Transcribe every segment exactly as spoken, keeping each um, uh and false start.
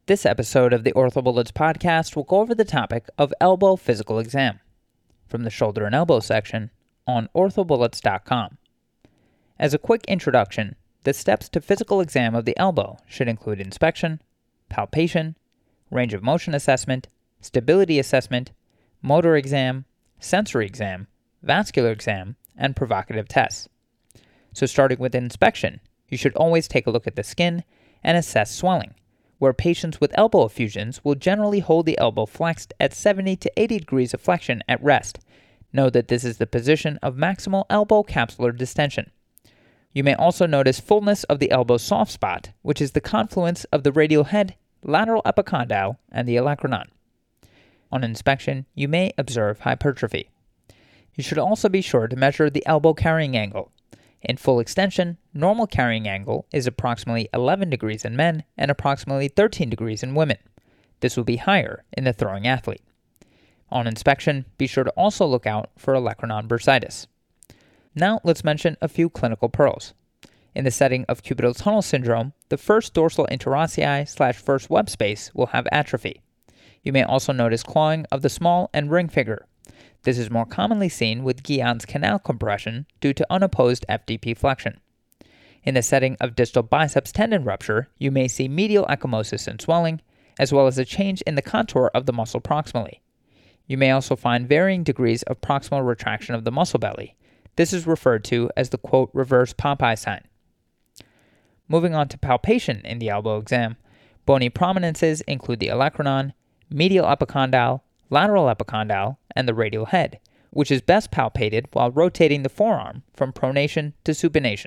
This episode of the OrthoBullets podcast will go over the topic of elbow physical exam from the shoulder and elbow section on ortho bullets dot com. As a quick introduction, the steps to physical exam of the elbow should include inspection, palpation, range of motion assessment, stability assessment, motor exam, sensory exam, vascular exam, and provocative tests. So starting with inspection, you should always take a look at the skin and assess swelling, where patients with elbow effusions will generally hold the elbow flexed at seventy to eighty degrees of flexion at rest. Know that this is the position of maximal elbow capsular distension. You may also notice fullness of the elbow soft spot, which is the confluence of the radial head, lateral epicondyle, and the olecranon. On inspection, you may observe hypertrophy. You should also be sure to measure the elbow carrying angle. In full extension, normal carrying angle is approximately eleven degrees in men and approximately thirteen degrees in women. This will be higher in the throwing athlete. On inspection, be sure to also look out for olecranon bursitis. Now let's mention a few clinical pearls. In the setting of cubital tunnel syndrome, the first dorsal interossei slash first web space will have atrophy. You may also notice clawing of the small and ring finger. This is more commonly seen with Guillen's canal compression due to unopposed F D P flexion. In the setting of distal biceps tendon rupture, you may see medial ecchymosis and swelling, as well as a change in the contour of the muscle proximally. You may also find varying degrees of proximal retraction of the muscle belly. This is referred to as the quote reverse Popeye sign. Moving on to palpation in the elbow exam, bony prominences include the olecranon, medial epicondyle, lateral epicondyle, and the radial head, which is best palpated while rotating the forearm from pronation to supination.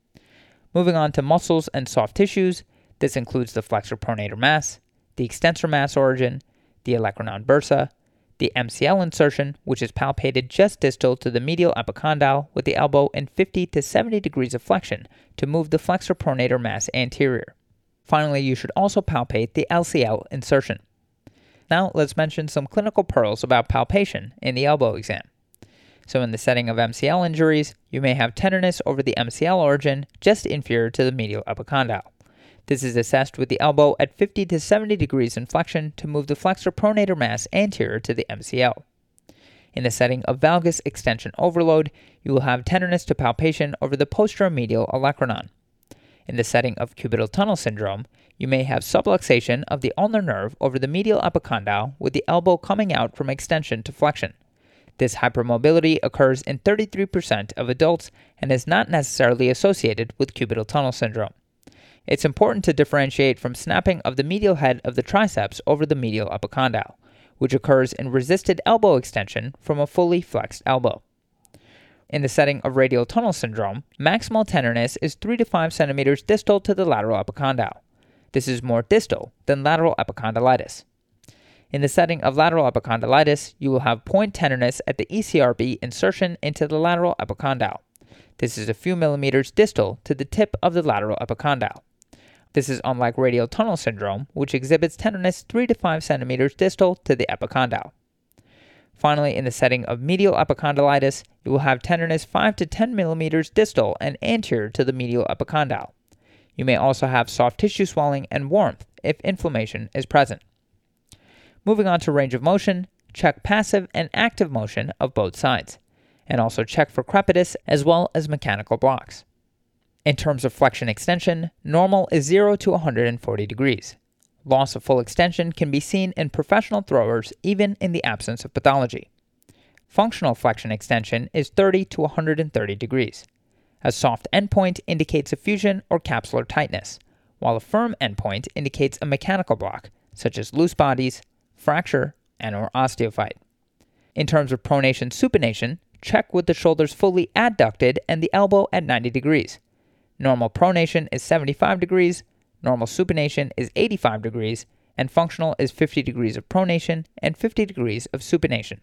Moving on to muscles and soft tissues, this includes the flexor pronator mass, the extensor mass origin, the olecranon bursa, the M C L insertion, which is palpated just distal to the medial epicondyle with the elbow in fifty to seventy degrees of flexion to move the flexor pronator mass anterior. Finally, you should also palpate the L C L insertion. Now let's mention some clinical pearls about palpation in the elbow exam. So in the setting of M C L injuries, you may have tenderness over the M C L origin just inferior to the medial epicondyle. This is assessed with the elbow at fifty to seventy degrees in flexion to move the flexor pronator mass anterior to the M C L. In the setting of valgus extension overload, you will have tenderness to palpation over the posteromedial olecranon. In the setting of cubital tunnel syndrome, you may have subluxation of the ulnar nerve over the medial epicondyle with the elbow coming out from extension to flexion. This hypermobility occurs in thirty-three percent of adults and is not necessarily associated with cubital tunnel syndrome. It's important to differentiate from snapping of the medial head of the triceps over the medial epicondyle, which occurs in resisted elbow extension from a fully flexed elbow. In the setting of radial tunnel syndrome, maximal tenderness is three to five centimeters distal to the lateral epicondyle. This is more distal than lateral epicondylitis. In the setting of lateral epicondylitis, you will have point tenderness at the E C R B insertion into the lateral epicondyle. This is a few millimeters distal to the tip of the lateral epicondyle. This is unlike radial tunnel syndrome, which exhibits tenderness three to five centimeters distal to the epicondyle. Finally, in the setting of medial epicondylitis, you will have tenderness five to ten millimeters distal and anterior to the medial epicondyle. You may also have soft tissue swelling and warmth if inflammation is present. Moving on to range of motion, check passive and active motion of both sides, and also check for crepitus as well as mechanical blocks. In terms of flexion extension, normal is zero to one hundred forty degrees. Loss of full extension can be seen in professional throwers even in the absence of pathology. Functional flexion extension is thirty to one hundred thirty degrees. A soft endpoint indicates effusion or capsular tightness, while a firm endpoint indicates a mechanical block, such as loose bodies, fracture, and or osteophyte. In terms of pronation supination, check with the shoulders fully adducted and the elbow at ninety degrees. Normal pronation is seventy-five degrees, normal supination is eighty-five degrees, and functional is fifty degrees of pronation and fifty degrees of supination.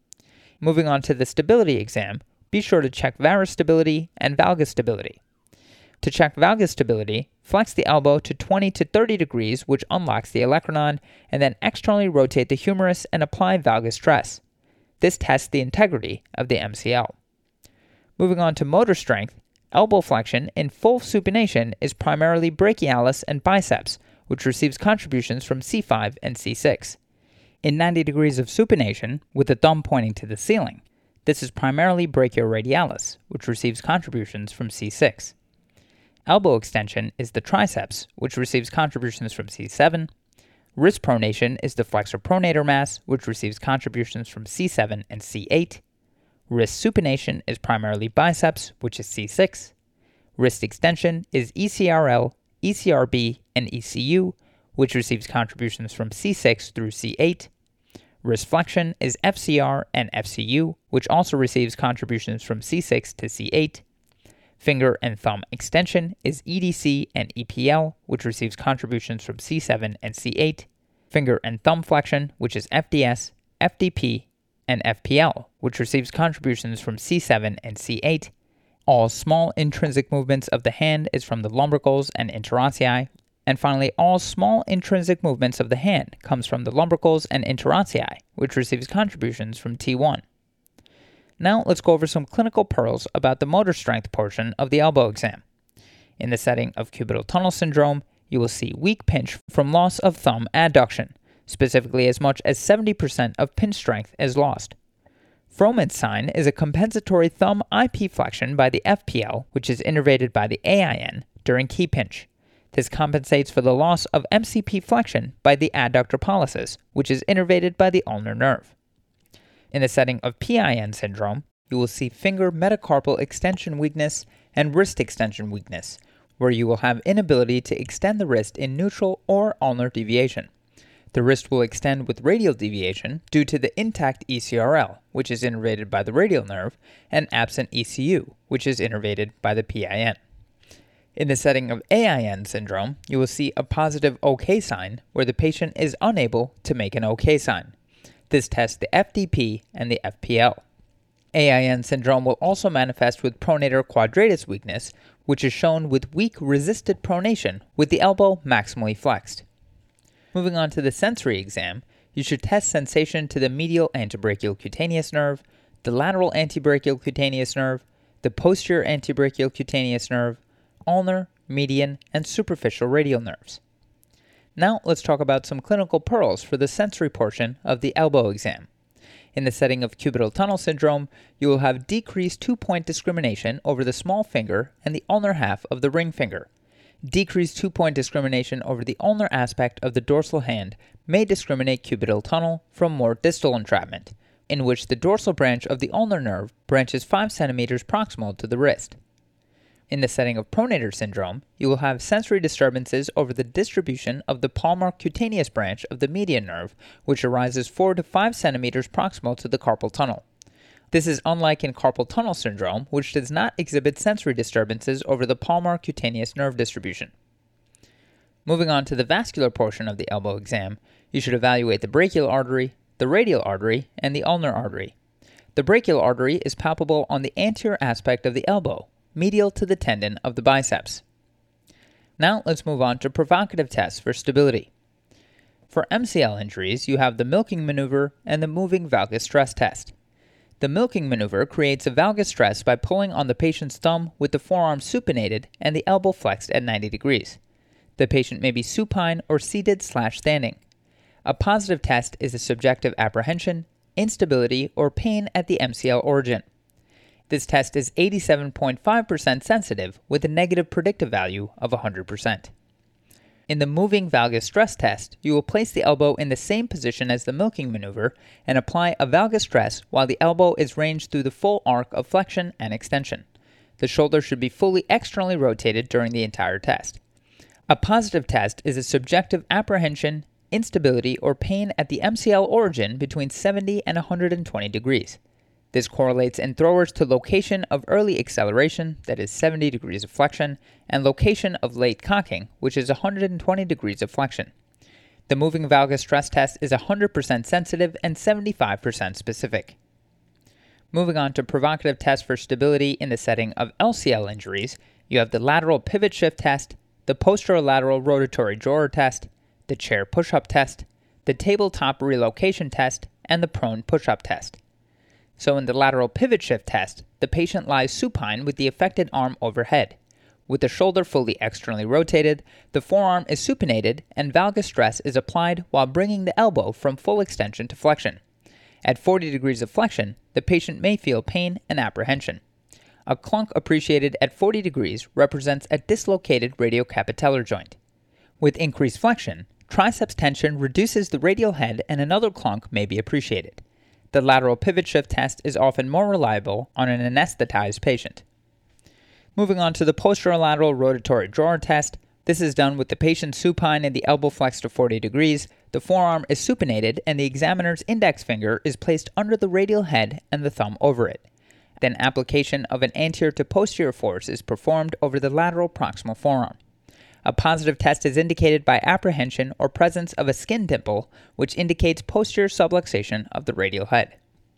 Moving on to the stability exam, be sure to check varus stability and valgus stability. To check valgus stability, flex the elbow to twenty to thirty degrees, which unlocks the olecranon, and then externally rotate the humerus and apply valgus stress. This tests the integrity of the M C L. Moving on to motor strength, elbow flexion in full supination is primarily brachialis and biceps, which receives contributions from C five and C six. In ninety degrees of supination, with the thumb pointing to the ceiling, this is primarily brachioradialis, which receives contributions from C six. Elbow extension is the triceps, which receives contributions from C seven. Wrist pronation is the flexor pronator mass, which receives contributions from C seven and C eight. Wrist supination is primarily biceps, which is C six. Wrist extension is E C R L, E C R B, and E C U, which receives contributions from C six through C eight. Wrist flexion is F C R and F C U, which also receives contributions from C six to C eight. Finger and thumb extension is E D C and E P L, which receives contributions from C seven and C eight. Finger and thumb flexion, which is F D S, F D P, and F P L, which receives contributions from C seven and C eight. All small intrinsic movements of the hand is from the lumbricals and interossei. And finally, all small intrinsic movements of the hand comes from the lumbricals and interossei, which receives contributions from T one. Now let's go over some clinical pearls about the motor strength portion of the elbow exam. In the setting of cubital tunnel syndrome, you will see weak pinch from loss of thumb adduction, specifically as much as seventy percent of pinch strength is lost. Froment's sign is a compensatory thumb I P flexion by the F P L, which is innervated by the A I N during key pinch. This compensates for the loss of M C P flexion by the adductor pollicis, which is innervated by the ulnar nerve. In the setting of P I N syndrome, you will see finger metacarpal extension weakness and wrist extension weakness, where you will have inability to extend the wrist in neutral or ulnar deviation. The wrist will extend with radial deviation due to the intact E C R L, which is innervated by the radial nerve, and absent E C U, which is innervated by the P I N. In the setting of A I N syndrome, you will see a positive OK sign where the patient is unable to make an OK sign. This tests the F D P and the F P L. A I N syndrome will also manifest with pronator quadratus weakness, which is shown with weak resisted pronation with the elbow maximally flexed. Moving on to the sensory exam, you should test sensation to the medial antebrachial cutaneous nerve, the lateral antebrachial cutaneous nerve, the posterior antebrachial cutaneous nerve, ulnar, median, and superficial radial nerves. Now let's talk about some clinical pearls for the sensory portion of the elbow exam. In the setting of cubital tunnel syndrome, you will have decreased two-point discrimination over the small finger and the ulnar half of the ring finger. Decreased two-point discrimination over the ulnar aspect of the dorsal hand may discriminate cubital tunnel from more distal entrapment, in which the dorsal branch of the ulnar nerve branches five centimeters proximal to the wrist. In the setting of pronator syndrome, you will have sensory disturbances over the distribution of the palmar cutaneous branch of the median nerve, which arises four to five centimeters proximal to the carpal tunnel. This is unlike in carpal tunnel syndrome, which does not exhibit sensory disturbances over the palmar cutaneous nerve distribution. Moving on to the vascular portion of the elbow exam, you should evaluate the brachial artery, the radial artery, and the ulnar artery. The brachial artery is palpable on the anterior aspect of the elbow, medial to the tendon of the biceps. Now let's move on to provocative tests for stability. For M C L injuries, you have the milking maneuver and the moving valgus stress test. The milking maneuver creates a valgus stress by pulling on the patient's thumb with the forearm supinated and the elbow flexed at ninety degrees. The patient may be supine or seated slash standing. A positive test is a subjective apprehension, instability, or pain at the M C L origin. This test is eighty-seven point five percent sensitive with a negative predictive value of one hundred percent. In the moving valgus stress test, you will place the elbow in the same position as the milking maneuver and apply a valgus stress while the elbow is ranged through the full arc of flexion and extension. The shoulder should be fully externally rotated during the entire test. A positive test is a subjective apprehension, instability, or pain at the M C L origin between seventy and one hundred twenty degrees. This correlates in throwers to location of early acceleration, that is seventy degrees of flexion, and location of late cocking, which is one hundred twenty degrees of flexion. The moving valgus stress test is one hundred percent sensitive and seventy-five percent specific. Moving on to provocative tests for stability in the setting of L C L injuries, you have the lateral pivot shift test, the posterolateral rotatory drawer test, the chair push-up test, the tabletop relocation test, and the prone push-up test. So in the lateral pivot shift test, the patient lies supine with the affected arm overhead. With the shoulder fully externally rotated, the forearm is supinated and valgus stress is applied while bringing the elbow from full extension to flexion. At forty degrees of flexion, the patient may feel pain and apprehension. A clunk appreciated at forty degrees represents a dislocated radiocapitellar joint. With increased flexion, triceps tension reduces the radial head and another clunk may be appreciated. The lateral pivot shift test is often more reliable on an anesthetized patient. Moving on to the posterolateral rotatory drawer test, this is done with the patient supine and the elbow flexed to forty degrees, the forearm is supinated, and the examiner's index finger is placed under the radial head and the thumb over it. Then application of an anterior to posterior force is performed over the lateral proximal forearm. A positive test is indicated by apprehension or presence of a skin dimple, which indicates posterior subluxation of the radial head.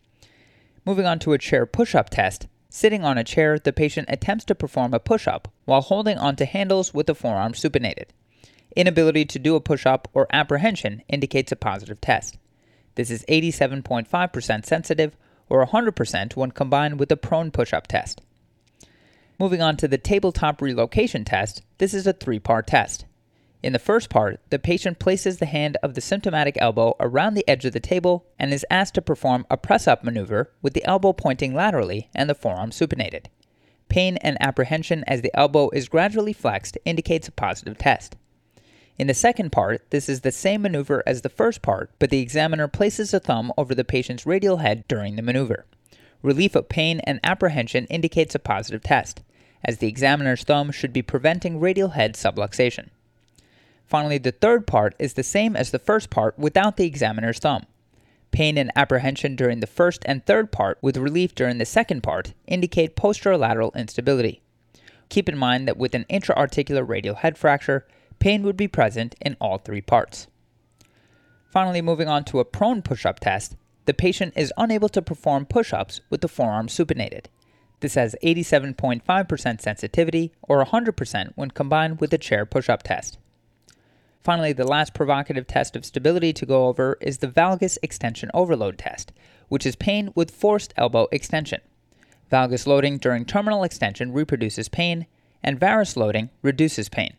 Moving on to a chair push-up test, sitting on a chair, the patient attempts to perform a push-up while holding onto handles with the forearm supinated. Inability to do a push-up or apprehension indicates a positive test. This is eighty-seven point five percent sensitive or one hundred percent when combined with the prone push-up test. Moving on to the tabletop relocation test, this is a three-part test. In the first part, the patient places the hand of the symptomatic elbow around the edge of the table and is asked to perform a press-up maneuver with the elbow pointing laterally and the forearm supinated. Pain and apprehension as the elbow is gradually flexed indicates a positive test. In the second part, this is the same maneuver as the first part, but the examiner places a thumb over the patient's radial head during the maneuver. Relief of pain and apprehension indicates a positive test, as the examiner's thumb should be preventing radial head subluxation. Finally, the third part is the same as the first part without the examiner's thumb. Pain and apprehension during the first and third part with relief during the second part indicate posterolateral instability. Keep in mind that with an intra-articular radial head fracture, pain would be present in all three parts. Finally, moving on to a prone push-up test, the patient is unable to perform push-ups with the forearm supinated. This has eighty-seven point five percent sensitivity or one hundred percent when combined with the chair push-up test. Finally, the last provocative test of stability to go over is the valgus extension overload test, which is pain with forced elbow extension. Valgus loading during terminal extension reproduces pain, and varus loading reduces pain.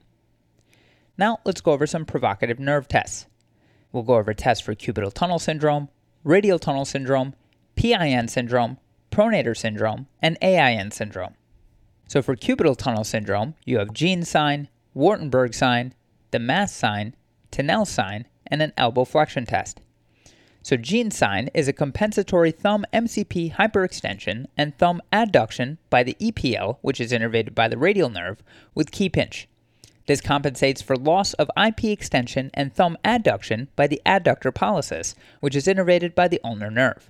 Now let's go over some provocative nerve tests. We'll go over tests for cubital tunnel syndrome, radial tunnel syndrome, P I N syndrome, pronator syndrome, and A I N syndrome. So for cubital tunnel syndrome, you have Jeans sign, Wartenberg sign, the Mass sign, Tinel sign, and an elbow flexion test. So Jeans sign is a compensatory thumb M C P hyperextension and thumb adduction by the E P L, which is innervated by the radial nerve, with key pinch. This compensates for loss of I P extension and thumb adduction by the adductor pollicis, which is innervated by the ulnar nerve.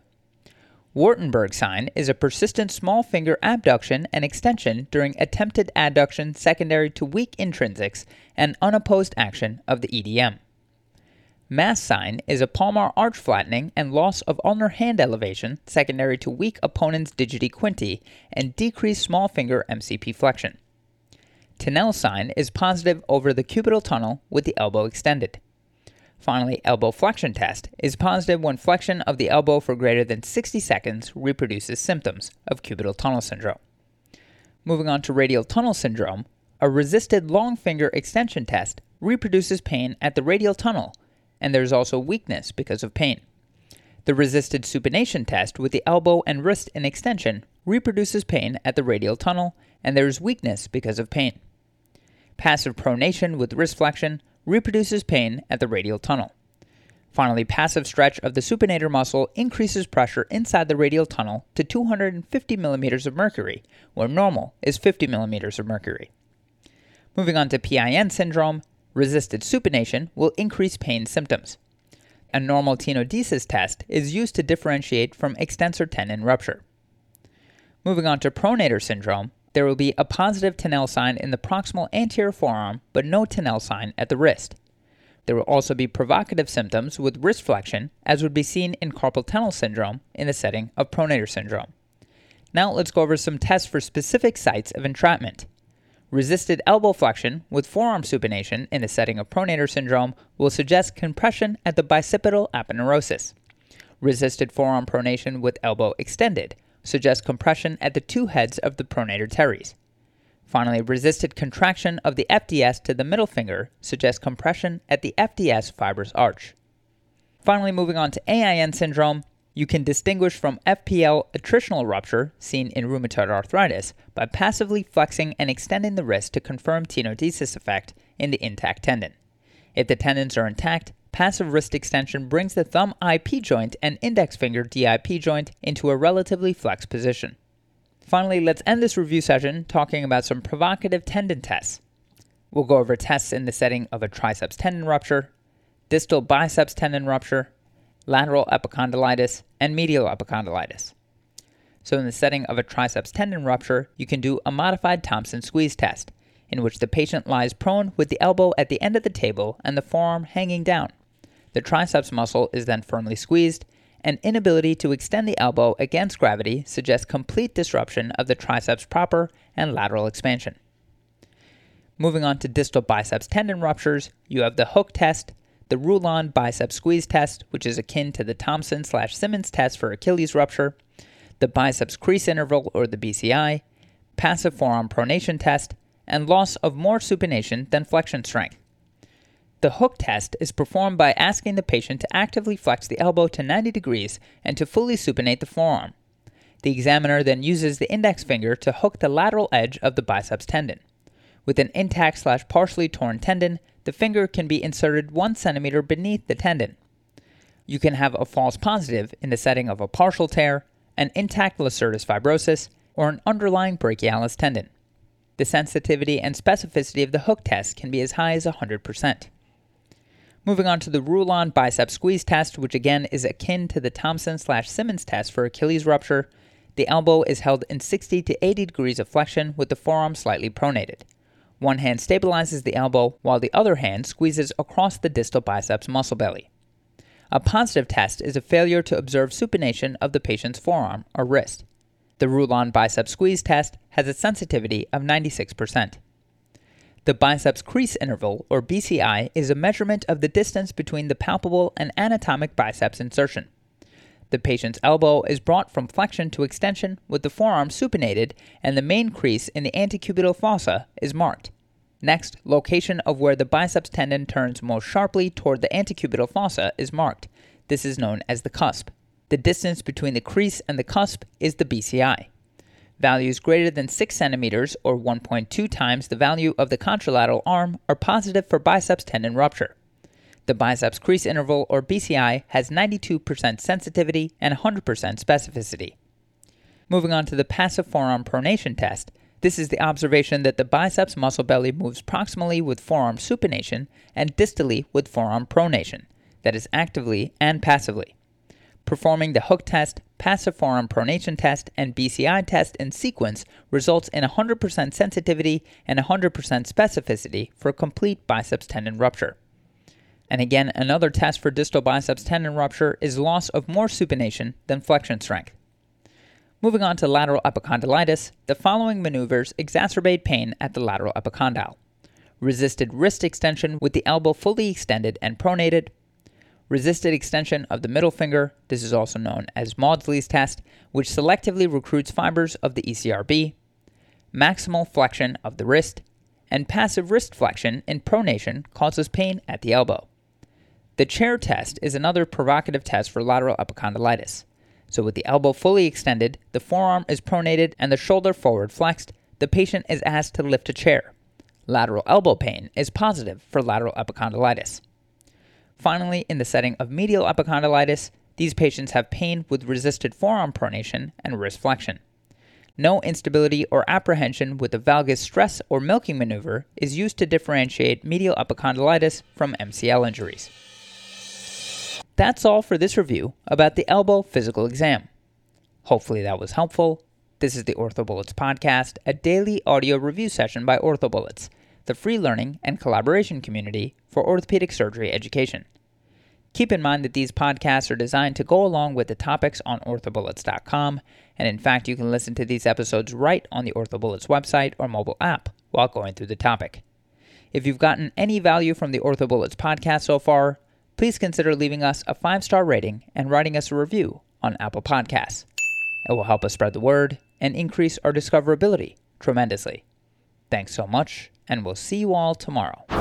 Wartenberg sign is a persistent small finger abduction and extension during attempted adduction secondary to weak intrinsics and unopposed action of the E D M. Mass sign is a palmar arch flattening and loss of ulnar hand elevation secondary to weak opponent's digiti quinti and decreased small finger M C P flexion. Tinel sign is positive over the cubital tunnel with the elbow extended. Finally, elbow flexion test is positive when flexion of the elbow for greater than sixty seconds reproduces symptoms of cubital tunnel syndrome. Moving on to radial tunnel syndrome, a resisted long finger extension test reproduces pain at the radial tunnel, and there is also weakness because of pain. The resisted supination test with the elbow and wrist in extension reproduces pain at the radial tunnel, and there is weakness because of pain. Passive pronation with wrist flexion reproduces pain at the radial tunnel. Finally, passive stretch of the supinator muscle increases pressure inside the radial tunnel to two hundred fifty millimeters of mercury, where normal is fifty millimeters of mercury. Moving on to P I N syndrome, resisted supination will increase pain symptoms. A normal tenodesis test is used to differentiate from extensor tendon rupture. Moving on to pronator syndrome, there will be a positive Tinel sign in the proximal anterior forearm, but no Tinel sign at the wrist. There will also be provocative symptoms with wrist flexion, as would be seen in carpal tunnel syndrome in the setting of pronator syndrome. Now let's go over some tests for specific sites of entrapment. Resisted elbow flexion with forearm supination in the setting of pronator syndrome will suggest compression at the bicipital aponeurosis. Resisted forearm pronation with elbow extended suggests compression at the two heads of the pronator teres. Finally, resisted contraction of the F D S to the middle finger suggests compression at the F D S fibrous arch. Finally, moving on to A I N syndrome, you can distinguish from F P L attritional rupture, seen in rheumatoid arthritis, by passively flexing and extending the wrist to confirm tenodesis effect in the intact tendon. If the tendons are intact, passive wrist extension brings the thumb I P joint and index finger D I P joint into a relatively flexed position. Finally, let's end this review session talking about some provocative tendon tests. We'll go over tests in the setting of a triceps tendon rupture, distal biceps tendon rupture, lateral epicondylitis, and medial epicondylitis. So in the setting of a triceps tendon rupture, you can do a modified Thompson squeeze test, in which the patient lies prone with the elbow at the end of the table and the forearm hanging down. The triceps muscle is then firmly squeezed, and inability to extend the elbow against gravity suggests complete disruption of the triceps proper and lateral expansion. Moving on to distal biceps tendon ruptures, you have the hook test, the Rulon bicep squeeze test, which is akin to the Thompson slash Simmons test for Achilles rupture, the biceps crease interval or the B C I, passive forearm pronation test, and loss of more supination than flexion strength. The hook test is performed by asking the patient to actively flex the elbow to ninety degrees and to fully supinate the forearm. The examiner then uses the index finger to hook the lateral edge of the biceps tendon. With an intact slash partially torn tendon, the finger can be inserted one centimeter beneath the tendon. You can have a false positive in the setting of a partial tear, an intact lacertus fibrosis, or an underlying brachialis tendon. The sensitivity and specificity of the hook test can be as high as one hundred percent. Moving on to the Rulon bicep squeeze test, which again is akin to the Thompson slash Simmons test for Achilles rupture, the elbow is held in sixty to eighty degrees of flexion with the forearm slightly pronated. One hand stabilizes the elbow while the other hand squeezes across the distal biceps muscle belly. A positive test is a failure to observe supination of the patient's forearm or wrist. The Rulon bicep squeeze test has a sensitivity of ninety-six percent. The biceps crease interval, or B C I, is a measurement of the distance between the palpable and anatomic biceps insertion. The patient's elbow is brought from flexion to extension with the forearm supinated, and the main crease in the antecubital fossa is marked. Next, location of where the biceps tendon turns most sharply toward the antecubital fossa is marked. This is known as the cusp. The distance between the crease and the cusp is the B C I. Values greater than six centimeters, or one point two times the value of the contralateral arm, are positive for biceps tendon rupture. The biceps crease interval, or B C I, has ninety-two percent sensitivity and one hundred percent specificity. Moving on to the passive forearm pronation test, this is the observation that the biceps muscle belly moves proximally with forearm supination and distally with forearm pronation, that is actively and passively. Performing the hook test, passive forearm pronation test, and B C I test in sequence results in one hundred percent sensitivity and one hundred percent specificity for a complete biceps tendon rupture. And again, another test for distal biceps tendon rupture is loss of more supination than flexion strength. Moving on to lateral epicondylitis, the following maneuvers exacerbate pain at the lateral epicondyle. Resisted wrist extension with the elbow fully extended and pronated, resisted extension of the middle finger, this is also known as Maudsley's test, which selectively recruits fibers of the E C R B, maximal flexion of the wrist, and passive wrist flexion in pronation causes pain at the elbow. The chair test is another provocative test for lateral epicondylitis. So with the elbow fully extended, the forearm is pronated and the shoulder forward flexed, the patient is asked to lift a chair. Lateral elbow pain is positive for lateral epicondylitis. Finally, in the setting of medial epicondylitis, these patients have pain with resisted forearm pronation and wrist flexion. No instability or apprehension with the valgus stress or milking maneuver is used to differentiate medial epicondylitis from M C L injuries. That's all for this review about the elbow physical exam. Hopefully that was helpful. This is the OrthoBullets podcast, a daily audio review session by OrthoBullets, the free learning and collaboration community for orthopedic surgery education. Keep in mind that these podcasts are designed to go along with the topics on ortho bullets dot com, and in fact, you can listen to these episodes right on the OrthoBullets website or mobile app while going through the topic. If you've gotten any value from the OrthoBullets podcast so far, please consider leaving us a five-star rating and writing us a review on Apple Podcasts. It will help us spread the word and increase our discoverability tremendously. Thanks so much, and we'll see you all tomorrow.